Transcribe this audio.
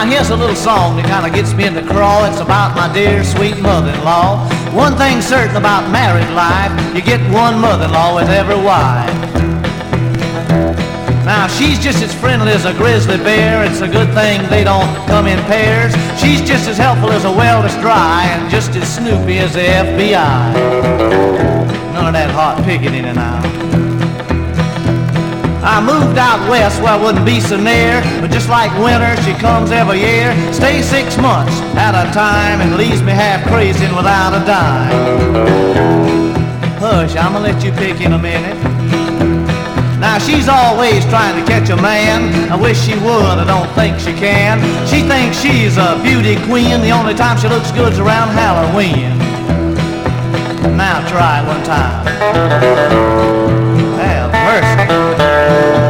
here's a little song that kind of gets me in the crawl. It's about my dear sweet mother-in-law. One thing's certain about married life, you get one mother-in-law with every wife. Now she's just as friendly as a grizzly bear. It's a good thing they don't come in pairs. She's just as helpful as a well-that's dry, and just as snoopy as the FBI. None of that hot picketing now. I moved out west where I wouldn't be so near, but just like winter, she comes every year. Stays 6 months at a time and leaves me half crazy and without a dime. Hush, I'm gonna let you pick in a minute. Now she's always trying to catch a man. I wish she would, I don't think she can. She thinks she's a beauty queen. The only time she looks good's around Halloween. Now try it one time. Have mercy.